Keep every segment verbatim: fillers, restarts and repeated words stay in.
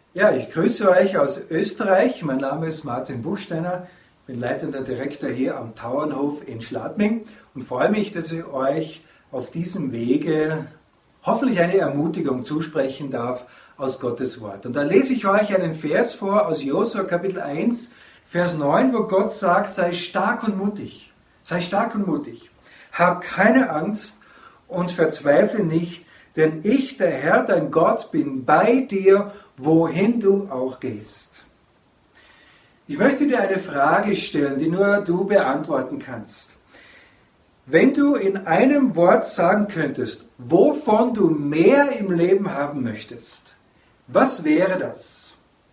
Ja, ich grüße euch aus Österreich. Mein Name ist Martin Buchsteiner, bin leitender Direktor hier am Tauernhof in Schladming und freue mich, dass ich euch auf diesem Wege hoffentlich eine Ermutigung zusprechen darf aus Gottes Wort. Und da lese ich euch einen Vers vor aus Josua Kapitel eins, Vers neun, wo Gott sagt, sei stark und mutig, sei stark und mutig, hab keine Angst und verzweifle nicht, denn ich, der Herr, dein Gott, bin bei dir, wohin du auch gehst. Ich möchte dir eine Frage stellen, die nur du beantworten kannst. Wenn du in einem Wort sagen könntest, wovon du mehr im Leben haben möchtest, was wäre das?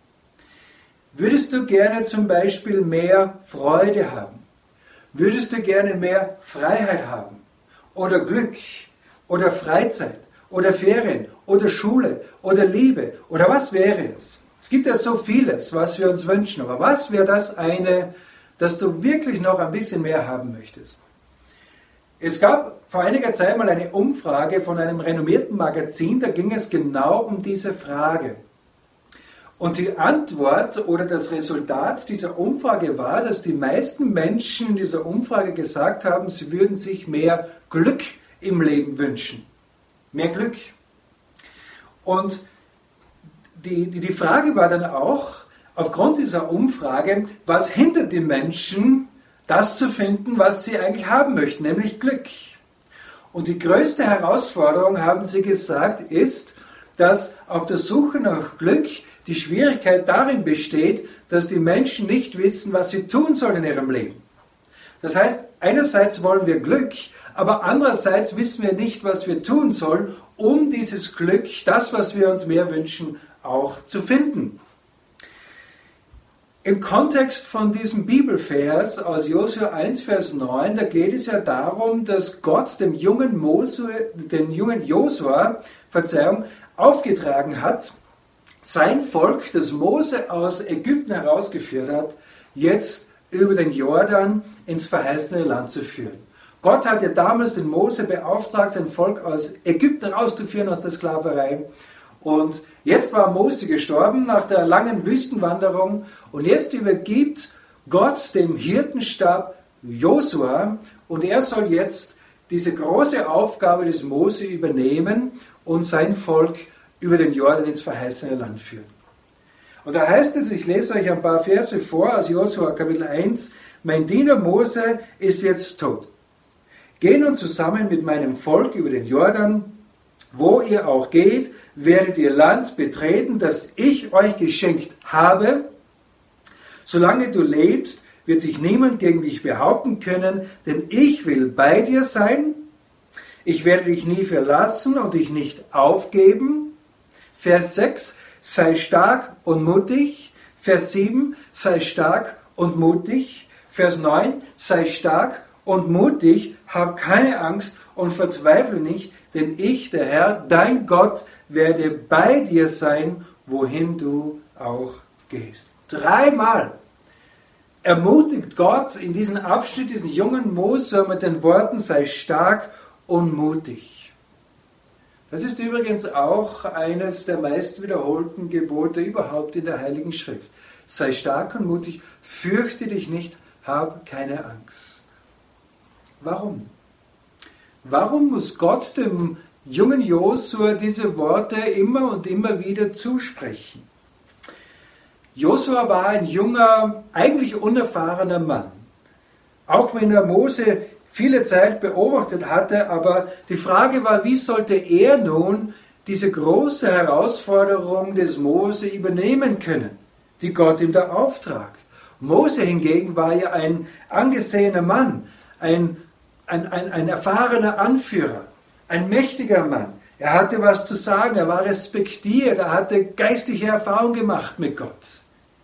Würdest du gerne zum Beispiel mehr Freude haben? Würdest du gerne mehr Freiheit haben? Oder Glück? Oder Freizeit? Oder Ferien? Oder Schule? Oder Liebe? Oder was wäre es? Es gibt ja so vieles, was wir uns wünschen, aber was wäre das eine, das du wirklich noch ein bisschen mehr haben möchtest? Es gab vor einiger Zeit mal eine Umfrage von einem renommierten Magazin, da ging es genau um diese Frage. Und die Antwort oder das Resultat dieser Umfrage war, dass die meisten Menschen in dieser Umfrage gesagt haben, sie würden sich mehr Glück im Leben wünschen. Mehr Glück. Und die, die, die Frage war dann auch, aufgrund dieser Umfrage, was hindert die Menschen, das zu finden, was sie eigentlich haben möchten, nämlich Glück. Und die größte Herausforderung, haben sie gesagt, ist, dass auf der Suche nach Glück die Schwierigkeit darin besteht, dass die Menschen nicht wissen, was sie tun sollen in ihrem Leben. Das heißt, einerseits wollen wir Glück, aber andererseits wissen wir nicht, was wir tun sollen, um dieses Glück, das, was wir uns mehr wünschen, auch zu finden. Im Kontext von diesem Bibelvers aus Josua eins, Vers neun, da geht es ja darum, dass Gott dem jungen Mose, dem jungen Josua, Verzeihung, aufgetragen hat, sein Volk, das Mose aus Ägypten herausgeführt hat, jetzt über den Jordan ins verheißene Land zu führen. Gott hat ja damals den Mose beauftragt, sein Volk aus Ägypten rauszuführen, aus der Sklaverei. Und jetzt war Mose gestorben nach der langen Wüstenwanderung und jetzt übergibt Gott dem Hirtenstab Josua und er soll jetzt diese große Aufgabe des Mose übernehmen und sein Volk über den Jordan ins verheißene Land führen. Und da heißt es, ich lese euch ein paar Verse vor aus Josua Kapitel eins, mein Diener Mose ist jetzt tot. Geh nun zusammen mit meinem Volk über den Jordan, wo ihr auch geht, werdet ihr Land betreten, das ich euch geschenkt habe. Solange du lebst, wird sich niemand gegen dich behaupten können, denn ich will bei dir sein. Ich werde dich nie verlassen und dich nicht aufgeben. Vers sechs, sei stark und mutig. Vers sieben, sei stark und mutig. Vers neun, sei stark und mutig, hab keine Angst und verzweifle nicht, denn ich, der Herr, dein Gott, werde bei dir sein, wohin du auch gehst. Dreimal ermutigt Gott in diesem Abschnitt diesen jungen Mose mit den Worten, sei stark und mutig. Das ist übrigens auch eines der meist wiederholten Gebote überhaupt in der Heiligen Schrift. Sei stark und mutig, fürchte dich nicht, hab keine Angst. Warum? Warum muss Gott dem jungen Josua diese Worte immer und immer wieder zusprechen? Josua war ein junger, eigentlich unerfahrener Mann. Auch wenn er Mose viele Zeit beobachtet hatte, aber die Frage war, wie sollte er nun diese große Herausforderung des Mose übernehmen können, die Gott ihm da auftragt. Mose hingegen war ja ein angesehener Mann, ein Ein, ein, ein erfahrener Anführer, ein mächtiger Mann. Er hatte was zu sagen, er war respektiert, er hatte geistliche Erfahrung gemacht mit Gott.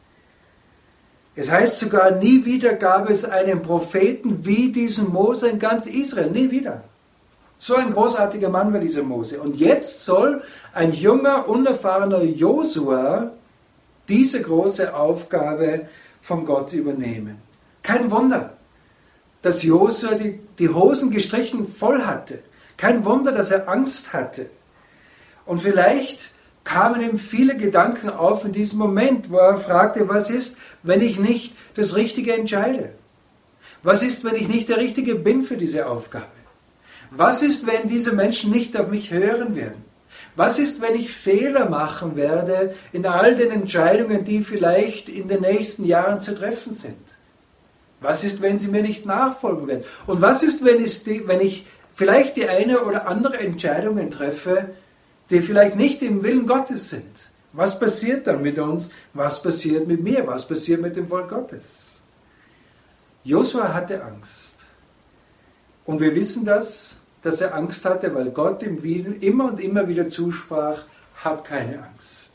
Es heißt sogar, nie wieder gab es einen Propheten wie diesen Mose in ganz Israel, nie wieder. So ein großartiger Mann war dieser Mose. Und jetzt soll ein junger, unerfahrener Josua diese große Aufgabe von Gott übernehmen. Kein Wunder, dass Josua die, die Hosen gestrichen voll hatte. Kein Wunder, dass er Angst hatte. Und vielleicht kamen ihm viele Gedanken auf in diesem Moment, wo er fragte, was ist, wenn ich nicht das Richtige entscheide? Was ist, wenn ich nicht der Richtige bin für diese Aufgabe? Was ist, wenn diese Menschen nicht auf mich hören werden? Was ist, wenn ich Fehler machen werde in all den Entscheidungen, die vielleicht in den nächsten Jahren zu treffen sind? Was ist, wenn sie mir nicht nachfolgen werden? Und was ist, wenn ich, wenn ich vielleicht die eine oder andere Entscheidung treffe, die vielleicht nicht im Willen Gottes sind? Was passiert dann mit uns? Was passiert mit mir? Was passiert mit dem Volk Gottes? Josua hatte Angst. Und wir wissen das, dass er Angst hatte, weil Gott ihm immer und immer wieder zusprach, hab keine Angst.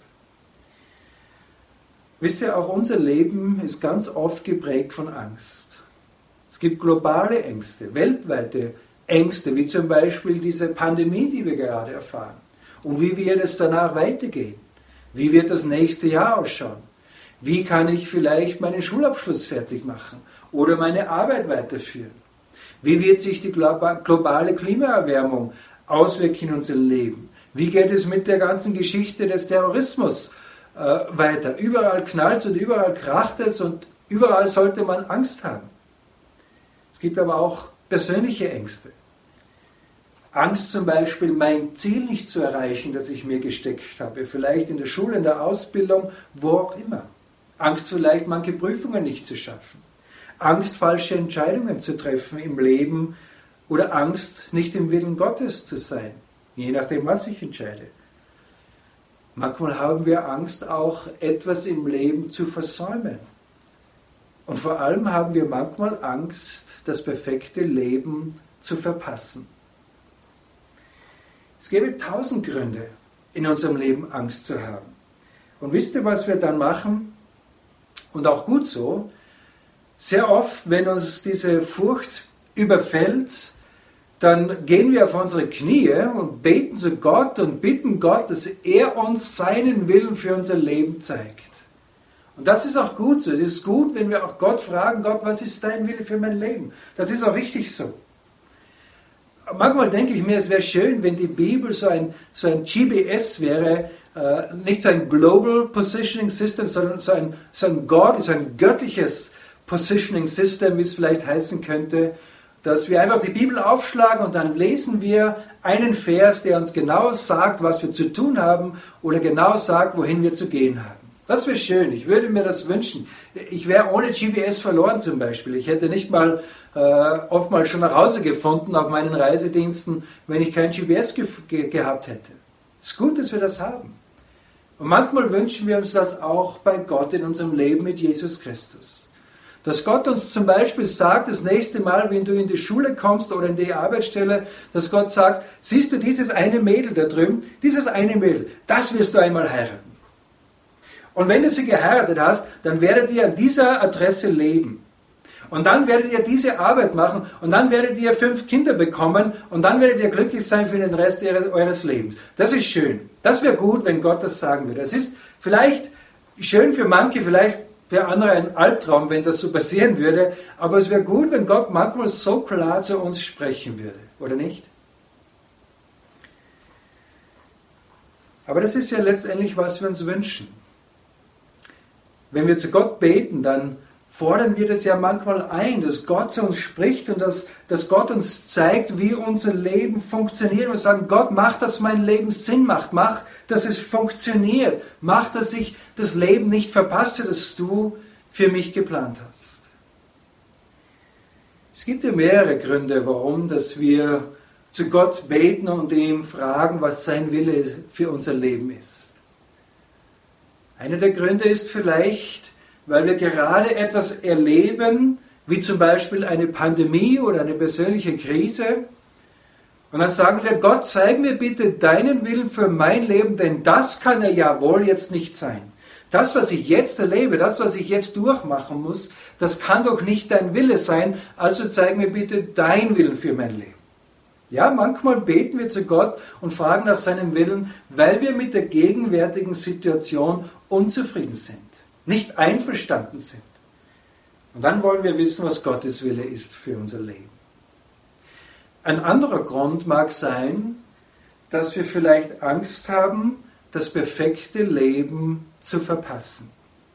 Wisst ihr, auch unser Leben ist ganz oft geprägt von Angst. Es gibt globale Ängste, weltweite Ängste, wie zum Beispiel diese Pandemie, die wir gerade erfahren. Und wie wird es danach weitergehen? Wie wird das nächste Jahr ausschauen? Wie kann ich vielleicht meinen Schulabschluss fertig machen oder meine Arbeit weiterführen? Wie wird sich die globale Klimaerwärmung auswirken in unser Leben? Wie geht es mit der ganzen Geschichte des Terrorismus äh, weiter? Überall knallt es und überall kracht es und überall sollte man Angst haben. Es gibt aber auch persönliche Ängste. Angst zum Beispiel, mein Ziel nicht zu erreichen, das ich mir gesteckt habe. Vielleicht in der Schule, in der Ausbildung, wo auch immer. Angst vielleicht, manche Prüfungen nicht zu schaffen. Angst, falsche Entscheidungen zu treffen im Leben oder Angst, nicht im Willen Gottes zu sein, je nachdem, was ich entscheide. Manchmal haben wir Angst, auch etwas im Leben zu versäumen. Und vor allem haben wir manchmal Angst, das perfekte Leben zu verpassen. Es gäbe tausend Gründe, in unserem Leben Angst zu haben. Und wisst ihr, was wir dann machen? Und auch gut so, sehr oft, wenn uns diese Furcht überfällt, dann gehen wir auf unsere Knie und beten zu Gott und bitten Gott, dass er uns seinen Willen für unser Leben zeigt. Und das ist auch gut so. Es ist gut, wenn wir auch Gott fragen, Gott, was ist dein Wille für mein Leben? Das ist auch richtig so. Manchmal denke ich mir, es wäre schön, wenn die Bibel so ein, so ein G P S wäre, äh, nicht so ein Global Positioning System, sondern so ein, so ein Gott, so ein göttliches Positioning System, wie es vielleicht heißen könnte, dass wir einfach die Bibel aufschlagen und dann lesen wir einen Vers, der uns genau sagt, was wir zu tun haben oder genau sagt, wohin wir zu gehen haben. Das wäre schön, ich würde mir das wünschen. Ich wäre ohne G P S verloren zum Beispiel. Ich hätte nicht mal äh, oftmals schon nach Hause gefunden auf meinen Reisediensten, wenn ich kein G P S ge ge gehabt hätte. Es ist gut, dass wir das haben. Und manchmal wünschen wir uns das auch bei Gott in unserem Leben mit Jesus Christus. Dass Gott uns zum Beispiel sagt, das nächste Mal, wenn du in die Schule kommst oder in die Arbeitsstelle, dass Gott sagt, siehst du dieses eine Mädel da drüben, dieses eine Mädel, das wirst du einmal heiraten. Und wenn du sie geheiratet hast, dann werdet ihr an dieser Adresse leben. Und dann werdet ihr diese Arbeit machen und dann werdet ihr fünf Kinder bekommen und dann werdet ihr glücklich sein für den Rest eures Lebens. Das ist schön. Das wäre gut, wenn Gott das sagen würde. Es ist vielleicht schön für manche, vielleicht für andere ein Albtraum, wenn das so passieren würde, aber es wäre gut, wenn Gott manchmal so klar zu uns sprechen würde, oder nicht? Aber das ist ja letztendlich, was wir uns wünschen. Wenn wir zu Gott beten, dann fordern wir das ja manchmal ein, dass Gott zu uns spricht und dass, dass Gott uns zeigt, wie unser Leben funktioniert. Wir sagen, Gott, mach, dass mein Leben Sinn macht, mach, dass es funktioniert, mach, dass ich das Leben nicht verpasse, das du für mich geplant hast. Es gibt ja mehrere Gründe, warum dass wir zu Gott beten und ihm fragen, was sein Wille für unser Leben ist. Einer der Gründe ist vielleicht, weil wir gerade etwas erleben, wie zum Beispiel eine Pandemie oder eine persönliche Krise. Und dann sagen wir, Gott, zeig mir bitte deinen Willen für mein Leben, denn das kann er ja wohl jetzt nicht sein. Das, was ich jetzt erlebe, das, was ich jetzt durchmachen muss, das kann doch nicht dein Wille sein, also zeig mir bitte deinen Willen für mein Leben. Ja, manchmal beten wir zu Gott und fragen nach seinem Willen, weil wir mit der gegenwärtigen Situation unzufrieden sind, nicht einverstanden sind. Und dann wollen wir wissen, was Gottes Wille ist für unser Leben. Ein anderer Grund mag sein, dass wir vielleicht Angst haben, das perfekte Leben zu verpassen.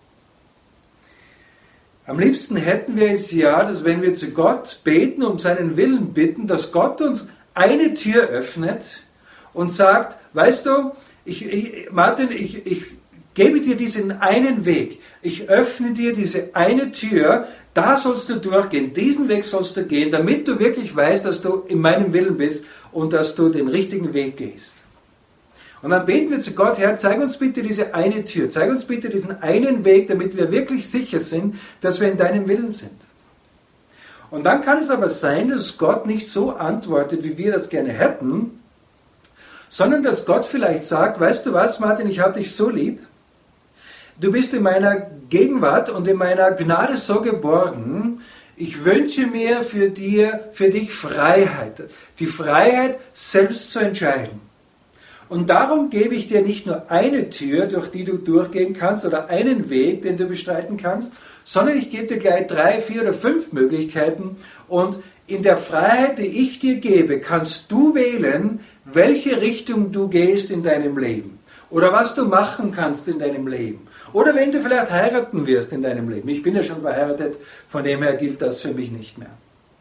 Am liebsten hätten wir es ja, dass wenn wir zu Gott beten, um seinen Willen bitten, dass Gott uns eine Tür öffnet und sagt, weißt du, ich, ich, Martin, ich, ich gebe dir diesen einen Weg. Ich öffne dir diese eine Tür, da sollst du durchgehen, diesen Weg sollst du gehen, damit du wirklich weißt, dass du in meinem Willen bist und dass du den richtigen Weg gehst. Und dann beten wir zu Gott, Herr, zeig uns bitte diese eine Tür, zeig uns bitte diesen einen Weg, damit wir wirklich sicher sind, dass wir in deinem Willen sind. Und dann kann es aber sein, dass Gott nicht so antwortet, wie wir das gerne hätten, sondern dass Gott vielleicht sagt, weißt du was, Martin, ich habe dich so lieb, du bist in meiner Gegenwart und in meiner Gnade so geborgen, ich wünsche mir für, dir, für dich Freiheit, die Freiheit, selbst zu entscheiden. Und darum gebe ich dir nicht nur eine Tür, durch die du durchgehen kannst, oder einen Weg, den du bestreiten kannst, sondern ich gebe dir gleich drei, vier oder fünf Möglichkeiten. Und in der Freiheit, die ich dir gebe, kannst du wählen, welche Richtung du gehst in deinem Leben. Oder was du machen kannst in deinem Leben. Oder wenn du vielleicht heiraten wirst in deinem Leben. Ich bin ja schon verheiratet, von dem her gilt das für mich nicht mehr.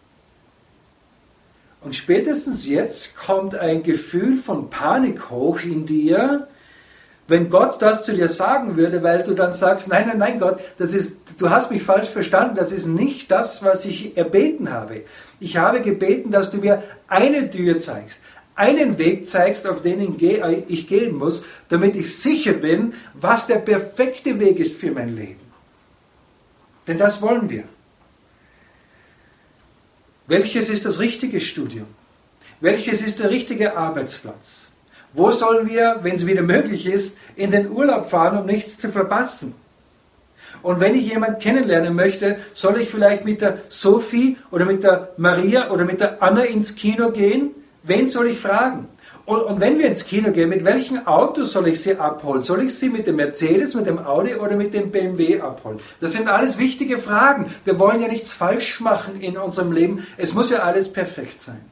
Und spätestens jetzt kommt ein Gefühl von Panik hoch in dir, wenn Gott das zu dir sagen würde, weil du dann sagst, nein, nein, nein, Gott, das ist, du hast mich falsch verstanden, das ist nicht das, was ich erbeten habe. Ich habe gebeten, dass du mir eine Tür zeigst, einen Weg zeigst, auf den ich gehen muss, damit ich sicher bin, was der perfekte Weg ist für mein Leben. Denn das wollen wir. Welches ist das richtige Studium? Welches ist der richtige Arbeitsplatz? Wo sollen wir, wenn es wieder möglich ist, in den Urlaub fahren, um nichts zu verpassen? Und wenn ich jemanden kennenlernen möchte, soll ich vielleicht mit der Sophie oder mit der Maria oder mit der Anna ins Kino gehen? Wen soll ich fragen? Und, und wenn wir ins Kino gehen, mit welchem Auto soll ich sie abholen? Soll ich sie mit dem Mercedes, mit dem Audi oder mit dem B M W abholen? Das sind alles wichtige Fragen. Wir wollen ja nichts falsch machen in unserem Leben. Es muss ja alles perfekt sein.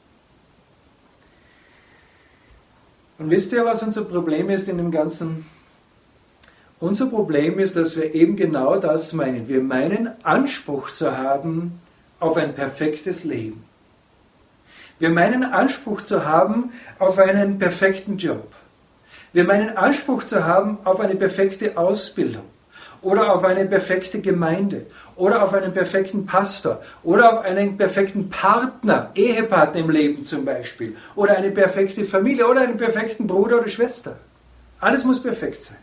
Und wisst ihr, was unser Problem ist in dem Ganzen? Unser Problem ist, dass wir eben genau das meinen. Wir meinen, Anspruch zu haben auf ein perfektes Leben. Wir meinen Anspruch zu haben auf einen perfekten Job. Wir meinen Anspruch zu haben auf eine perfekte Ausbildung oder auf eine perfekte Gemeinde oder auf einen perfekten Pastor oder auf einen perfekten Partner, Ehepartner im Leben zum Beispiel oder eine perfekte Familie oder einen perfekten Bruder oder Schwester. Alles muss perfekt sein.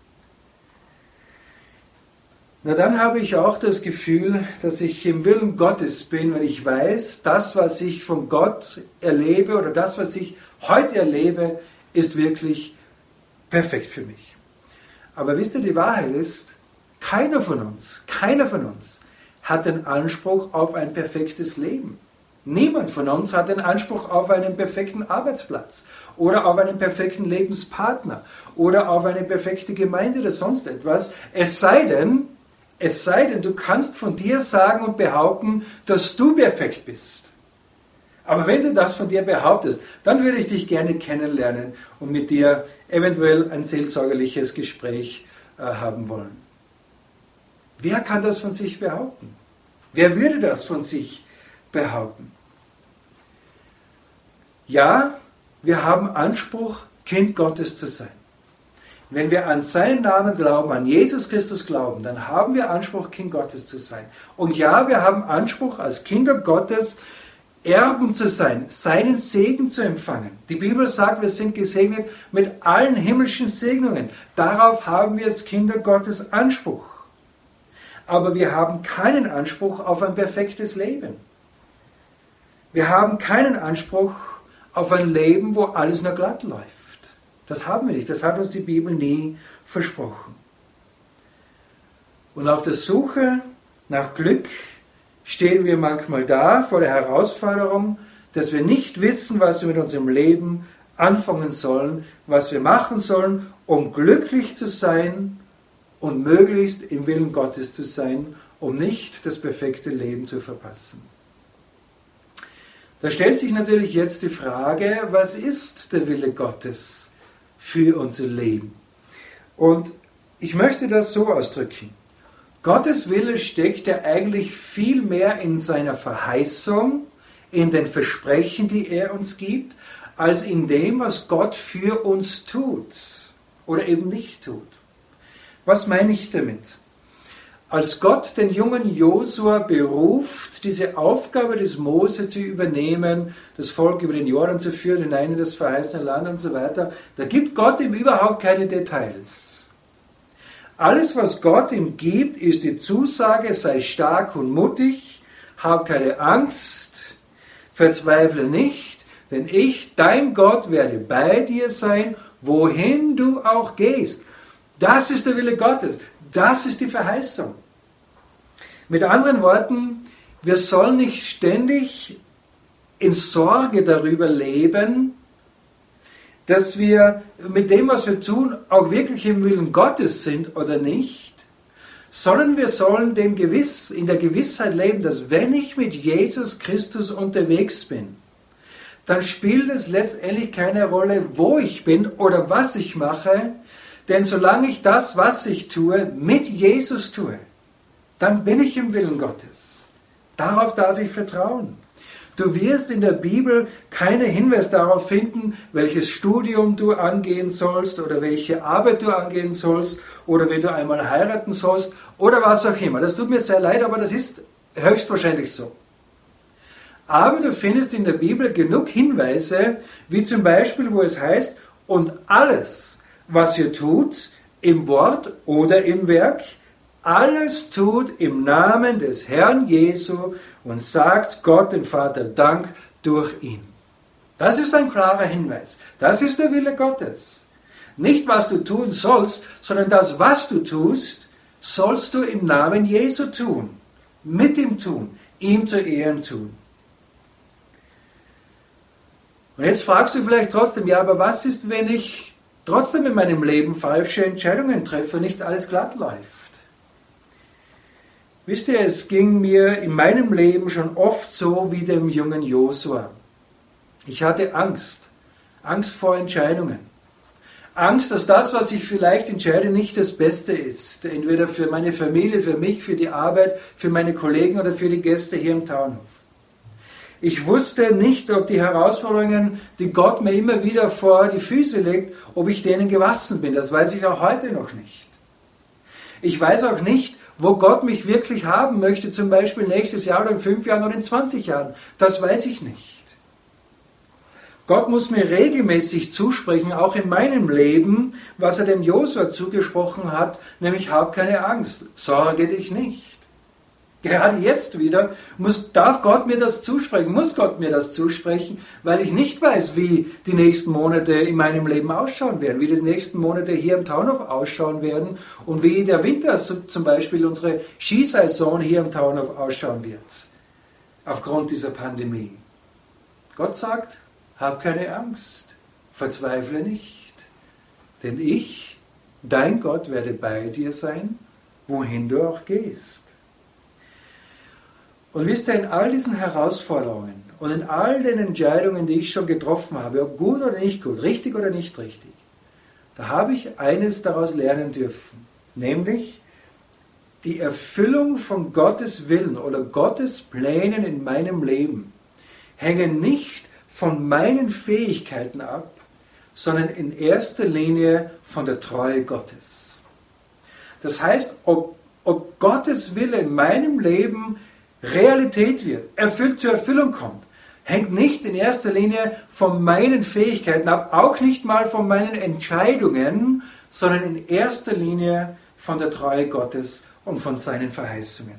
Na, dann habe ich auch das Gefühl, dass ich im Willen Gottes bin, wenn ich weiß, das, was ich von Gott erlebe oder das, was ich heute erlebe, ist wirklich perfekt für mich. Aber wisst ihr, die Wahrheit ist, keiner von uns, keiner von uns hat den Anspruch auf ein perfektes Leben. Niemand von uns hat den Anspruch auf einen perfekten Arbeitsplatz oder auf einen perfekten Lebenspartner oder auf eine perfekte Gemeinde oder sonst etwas. Es sei denn, Es sei denn, du kannst von dir sagen und behaupten, dass du perfekt bist. Aber wenn du das von dir behauptest, dann würde ich dich gerne kennenlernen und mit dir eventuell ein seelsorgerliches Gespräch äh, haben wollen. Wer kann das von sich behaupten? Wer würde das von sich behaupten? Ja, wir haben Anspruch, Kind Gottes zu sein. Wenn wir an seinen Namen glauben, an Jesus Christus glauben, dann haben wir Anspruch, Kind Gottes zu sein. Und ja, wir haben Anspruch, als Kinder Gottes Erben zu sein, seinen Segen zu empfangen. Die Bibel sagt, wir sind gesegnet mit allen himmlischen Segnungen. Darauf haben wir als Kinder Gottes Anspruch. Aber wir haben keinen Anspruch auf ein perfektes Leben. Wir haben keinen Anspruch auf ein Leben, wo alles nur glatt läuft. Das haben wir nicht. Das hat uns die Bibel nie versprochen. Und auf der Suche nach Glück stehen wir manchmal da vor der Herausforderung, dass wir nicht wissen, was wir mit unserem Leben anfangen sollen, was wir machen sollen, um glücklich zu sein und möglichst im Willen Gottes zu sein, um nicht das perfekte Leben zu verpassen. Da stellt sich natürlich jetzt die Frage, was ist der Wille Gottes für unser Leben. Und ich möchte das so ausdrücken. Gottes Wille steckt ja eigentlich viel mehr in seiner Verheißung, in den Versprechen, die er uns gibt, als in dem, was Gott für uns tut oder eben nicht tut. Was meine ich damit? Als Gott den jungen Josua beruft, diese Aufgabe des Mose zu übernehmen, das Volk über den Jordan zu führen, hinein in das verheißene Land und so weiter, da gibt Gott ihm überhaupt keine Details. Alles, was Gott ihm gibt, ist die Zusage, sei stark und mutig, hab keine Angst, verzweifle nicht, denn ich, dein Gott, werde bei dir sein, wohin du auch gehst. Das ist der Wille Gottes. Das ist die Verheißung. Mit anderen Worten, wir sollen nicht ständig in Sorge darüber leben, dass wir mit dem, was wir tun, auch wirklich im Willen Gottes sind oder nicht, sondern wir sollen dem Gewiss, in der Gewissheit leben, dass wenn ich mit Jesus Christus unterwegs bin, dann spielt es letztendlich keine Rolle, wo ich bin oder was ich mache, denn solange ich das, was ich tue, mit Jesus tue, dann bin ich im Willen Gottes. Darauf darf ich vertrauen. Du wirst in der Bibel keine Hinweise darauf finden, welches Studium du angehen sollst oder welche Arbeit du angehen sollst oder wenn du einmal heiraten sollst oder was auch immer. Das tut mir sehr leid, aber das ist höchstwahrscheinlich so. Aber du findest in der Bibel genug Hinweise, wie zum Beispiel, wo es heißt, und alles, was ihr tut, im Wort oder im Werk, alles tut im Namen des Herrn Jesu und sagt Gott dem Vater Dank durch ihn. Das ist ein klarer Hinweis. Das ist der Wille Gottes. Nicht, was du tun sollst, sondern das, was du tust, sollst du im Namen Jesu tun. Mit ihm tun. Ihm zu Ehren tun. Und jetzt fragst du vielleicht trotzdem, ja, aber was ist, wenn ich trotzdem in meinem Leben falsche Entscheidungen treffe und nicht alles glatt läuft? Wisst ihr, es ging mir in meinem Leben schon oft so wie dem jungen Josua. Ich hatte Angst. Angst vor Entscheidungen. Angst, dass das, was ich vielleicht entscheide, nicht das Beste ist. Entweder für meine Familie, für mich, für die Arbeit, für meine Kollegen oder für die Gäste hier im Tauernhof. Ich wusste nicht, ob die Herausforderungen, die Gott mir immer wieder vor die Füße legt, ob ich denen gewachsen bin. Das weiß ich auch heute noch nicht. Ich weiß auch nicht, wo Gott mich wirklich haben möchte, zum Beispiel nächstes Jahr oder in fünf Jahren oder in zwanzig Jahren. Das weiß ich nicht. Gott muss mir regelmäßig zusprechen, auch in meinem Leben, was er dem Josua zugesprochen hat, nämlich hab keine Angst, sorge dich nicht. Gerade jetzt wieder muss, darf Gott mir das zusprechen, muss Gott mir das zusprechen, weil ich nicht weiß, wie die nächsten Monate in meinem Leben ausschauen werden, wie die nächsten Monate hier im Tauernhof ausschauen werden und wie der Winter, zum Beispiel unsere Skisaison hier im Tauernhof ausschauen wird, aufgrund dieser Pandemie. Gott sagt, hab keine Angst, verzweifle nicht, denn ich, dein Gott, werde bei dir sein, wohin du auch gehst. Und wisst ihr, in all diesen Herausforderungen und in all den Entscheidungen, die ich schon getroffen habe, ob gut oder nicht gut, richtig oder nicht richtig, da habe ich eines daraus lernen dürfen, nämlich die Erfüllung von Gottes Willen oder Gottes Plänen in meinem Leben hängen nicht von meinen Fähigkeiten ab, sondern in erster Linie von der Treue Gottes. Das heißt, ob, ob Gottes Wille in meinem Leben Realität wird, erfüllt zur Erfüllung kommt, hängt nicht in erster Linie von meinen Fähigkeiten ab, auch nicht mal von meinen Entscheidungen, sondern in erster Linie von der Treue Gottes und von seinen Verheißungen.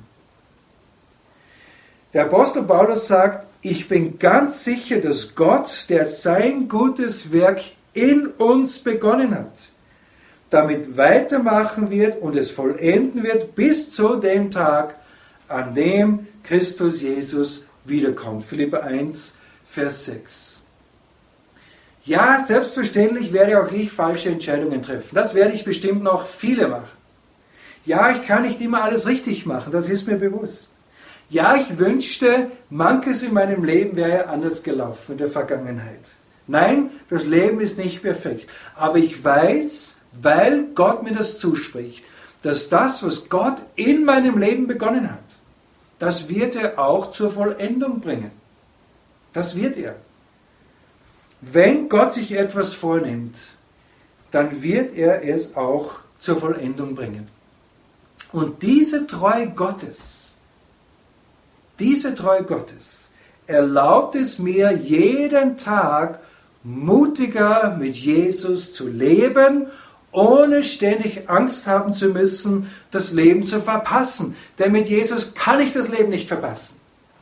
Der Apostel Paulus sagt, ich bin ganz sicher, dass Gott, der sein gutes Werk in uns begonnen hat, damit weitermachen wird und es vollenden wird bis zu dem Tag, an dem Christus Jesus wiederkommt. Philipper eins, Vers sechs. Ja, selbstverständlich werde auch ich falsche Entscheidungen treffen. Das werde ich bestimmt noch viele machen. Ja, ich kann nicht immer alles richtig machen, das ist mir bewusst. Ja, ich wünschte, manches in meinem Leben wäre anders gelaufen in der Vergangenheit. Nein, das Leben ist nicht perfekt. Aber ich weiß, weil Gott mir das zuspricht, dass das, was Gott in meinem Leben begonnen hat, das wird er auch zur Vollendung bringen. Das wird er. Wenn Gott sich etwas vornimmt, dann wird er es auch zur Vollendung bringen. Und diese Treue Gottes, diese Treue Gottes erlaubt es mir, jeden Tag mutiger mit Jesus zu leben, ohne ständig Angst haben zu müssen, das Leben zu verpassen. Denn mit Jesus kann ich das Leben nicht verpassen.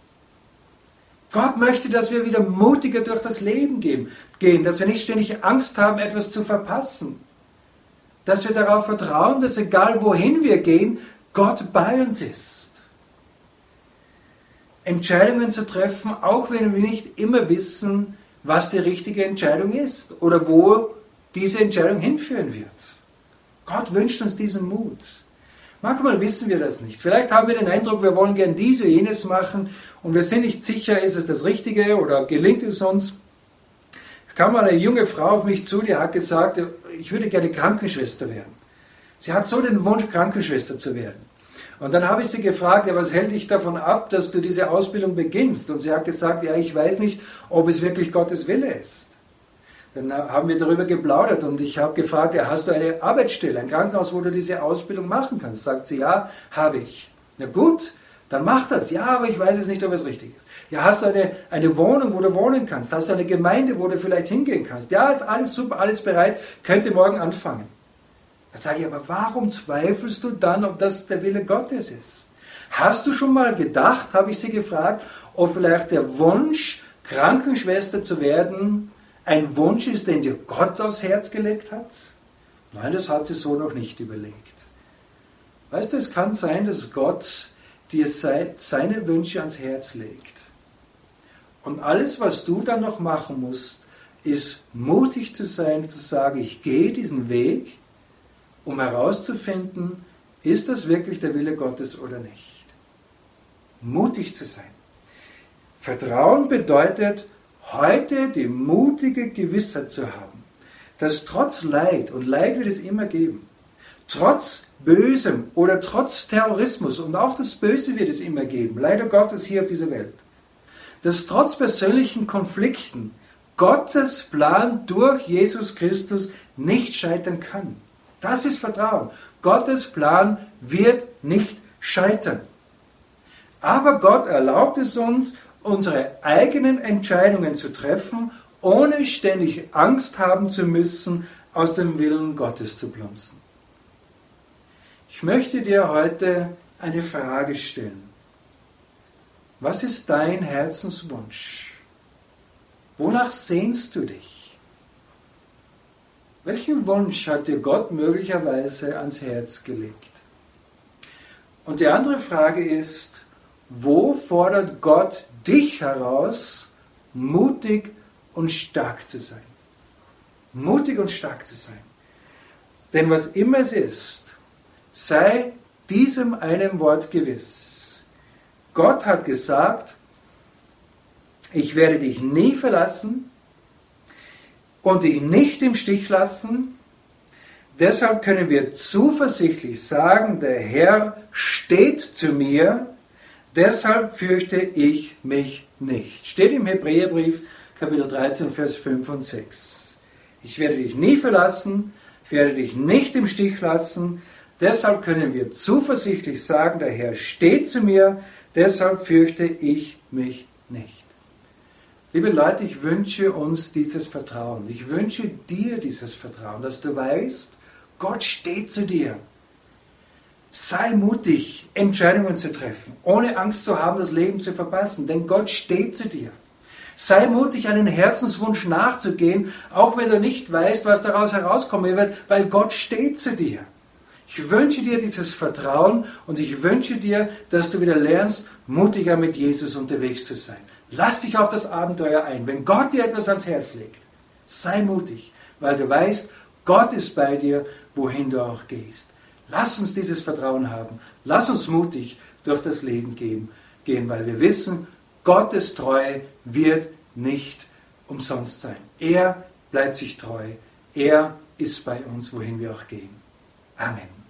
Gott möchte, dass wir wieder mutiger durch das Leben gehen, dass wir nicht ständig Angst haben, etwas zu verpassen. Dass wir darauf vertrauen, dass egal wohin wir gehen, Gott bei uns ist. Entscheidungen zu treffen, auch wenn wir nicht immer wissen, was die richtige Entscheidung ist oder wo diese Entscheidung hinführen wird. Gott wünscht uns diesen Mut. Manchmal wissen wir das nicht. Vielleicht haben wir den Eindruck, wir wollen gern dies oder jenes machen und wir sind nicht sicher, ist es das Richtige oder gelingt es uns. Es kam mal eine junge Frau auf mich zu, die hat gesagt, ich würde gerne Krankenschwester werden. Sie hat so den Wunsch, Krankenschwester zu werden. Und dann habe ich sie gefragt, ja, was hält dich davon ab, dass du diese Ausbildung beginnst? Und sie hat gesagt, ja, ich weiß nicht, ob es wirklich Gottes Wille ist. Dann haben wir darüber geplaudert und ich habe gefragt, ja, hast du eine Arbeitsstelle, ein Krankenhaus, wo du diese Ausbildung machen kannst? Sagt sie, ja, habe ich. Na gut, dann mach das. Ja, aber ich weiß es nicht, ob es richtig ist. Ja, hast du eine, eine Wohnung, wo du wohnen kannst? Hast du eine Gemeinde, wo du vielleicht hingehen kannst? Ja, ist alles super, alles bereit, könnte morgen anfangen. Da sage ich, aber warum zweifelst du dann, ob das der Wille Gottes ist? Hast du schon mal gedacht, habe ich sie gefragt, ob vielleicht der Wunsch, Krankenschwester zu werden, ein Wunsch ist, den dir Gott aufs Herz gelegt hat? Nein, das hat sie so noch nicht überlegt. Weißt du, es kann sein, dass Gott dir seine Wünsche ans Herz legt. Und alles, was du dann noch machen musst, ist mutig zu sein, zu sagen, ich gehe diesen Weg, um herauszufinden, ist das wirklich der Wille Gottes oder nicht. Mutig zu sein. Vertrauen bedeutet, heute die mutige Gewissheit zu haben, dass trotz Leid, und Leid wird es immer geben, trotz Bösem oder trotz Terrorismus, und auch das Böse wird es immer geben, leider Gottes hier auf dieser Welt, dass trotz persönlichen Konflikten Gottes Plan durch Jesus Christus nicht scheitern kann. Das ist Vertrauen. Gottes Plan wird nicht scheitern. Aber Gott erlaubt es uns, unsere eigenen Entscheidungen zu treffen, ohne ständig Angst haben zu müssen, aus dem Willen Gottes zu plumpsen. Ich möchte dir heute eine Frage stellen. Was ist dein Herzenswunsch? Wonach sehnst du dich? Welchen Wunsch hat dir Gott möglicherweise ans Herz gelegt? Und die andere Frage ist, wo fordert Gott dich heraus, mutig und stark zu sein? Mutig und stark zu sein. Denn was immer es ist, sei diesem einem Wort gewiss. Gott hat gesagt, ich werde dich nie verlassen und dich nicht im Stich lassen. Deshalb können wir zuversichtlich sagen, der Herr steht zu mir, deshalb fürchte ich mich nicht. Steht im Hebräerbrief, Kapitel dreizehn, Vers fünf und sechs. Ich werde dich nie verlassen, ich werde dich nicht im Stich lassen, deshalb können wir zuversichtlich sagen, der Herr steht zu mir, deshalb fürchte ich mich nicht. Liebe Leute, ich wünsche uns dieses Vertrauen. Ich wünsche dir dieses Vertrauen, dass du weißt, Gott steht zu dir. Sei mutig, Entscheidungen zu treffen, ohne Angst zu haben, das Leben zu verpassen, denn Gott steht zu dir. Sei mutig, einen Herzenswunsch nachzugehen, auch wenn du nicht weißt, was daraus herauskommen wird, weil Gott steht zu dir. Ich wünsche dir dieses Vertrauen und ich wünsche dir, dass du wieder lernst, mutiger mit Jesus unterwegs zu sein. Lass dich auf das Abenteuer ein. Wenn Gott dir etwas ans Herz legt, sei mutig, weil du weißt, Gott ist bei dir, wohin du auch gehst. Lass uns dieses Vertrauen haben. Lass uns mutig durch das Leben gehen, weil wir wissen, Gottes Treue wird nicht umsonst sein. Er bleibt sich treu. Er ist bei uns, wohin wir auch gehen. Amen.